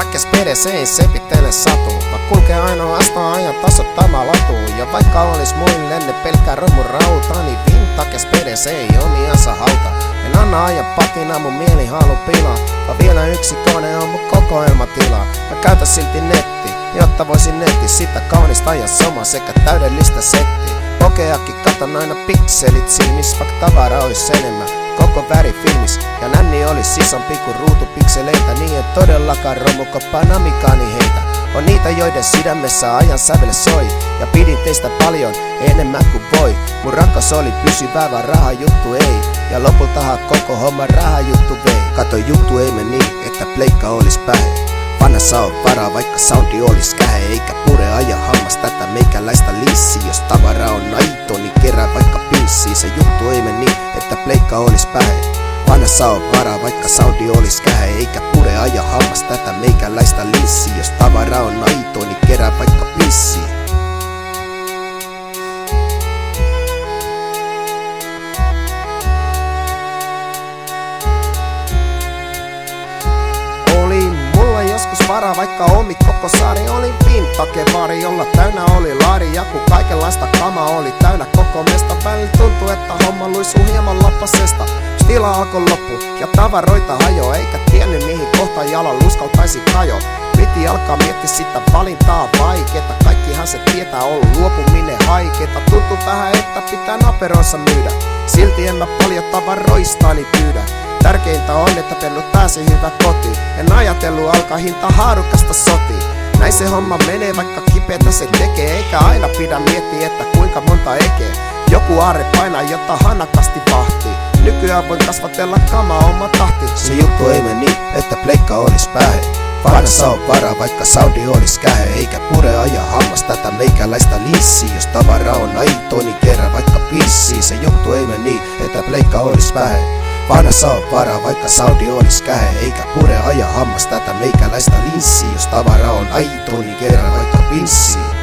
takkes PDC, se pitele satu. Mä kulkee ainoastaan ajan tasoittama latu. Ja vaikka olis muille ne pelkkää romun rauta, niin vintakes PDC ei omiansa hauta. En anna ajan patina, mun mieli halu pilaa. Vaan vielä yksi kone on mun kokoelmatila. Mä käytän silti netti, jotta voisin netti sitä kaunista ja soma sekä täydellistä settiä. Pokeakin katon aina pikselit silmis, vaikka tavara ois enemmän koko värifilmis. Ja nänni olis isompi kuin ruutupikseleitä, niin en todellakaan romukoppaa namikaani heitä. On niitä joiden sydämessä ajan sävel soi, ja pidin teistä paljon enemmän kuin voi. Mun rakkaus oli pysyvää, vaan rahajuttu ei, ja lopultahan koko homma rahajuttu vei. Kato, juttu ei mene niin, että pleikka olis pähe. Vanhassa on varaa, vaikka soundi olis kähe, eikä pure aja hammas tätä meikäläistä lissiä. Jos tavara on aito, niin kerää vaikka pinssiä. Se juttu ei mene niin, että pleikka olis pähe. Vanhassa on varaa, vaikka soundi olis kähe, eikä pure aja hammas tätä meikäläistä lissiä. Jos tavara on aito, niin kerää vaikka pinssiä. Joskus varaa, vaikka omi koko saari oli vintakevari, jolla täynnä oli laari. Ja kun kaikenlaista kamaa oli täynnä koko mesta, välillä tuntui, että homma luisuu hieman lappasesta. Stila alkoi loppu ja tavaroita hajo, eikä tiennyt mihin kohta jalan uskaltaisi kajo. Piti alkaa miettiä sitä valintaa vaikeeta, kaikkihan se tietää, on luopuminen haikeeta. Tuntuu vähän, että pitää naperonsa myydä, silti en mä paljon tavaroistani pyydä. Tärkeintä on, että pennut pääsi hyvä kotiin. En ajatellut alkaa hinta haarukasta sotiin. Näin se homma menee, vaikka kipeätä se tekee. Eikä aina pidä miettiä, että kuinka monta ekee. Joku aarre painaa, jota hanakasti vahtii. Nykyään voi kasvatella kamaa oma tahti. Se juttu ei mene niin, että pleikka olis pähe. Vanhassa on varaa, vaikka soundi olis kähe, eikä pure aja hammas tätä meikäläistä lissiä. Jos tavara on aito, niin kerää vaikka pissiä. Se juttu ei mene niin, että pleikka olis pähe. Vanhassa on varaa, vaikka soundi olis kähe, eikä pure aja hammas tätä meikäläistä lissiä. Jos tavara on aito, niin kerää vaikka pinssiä.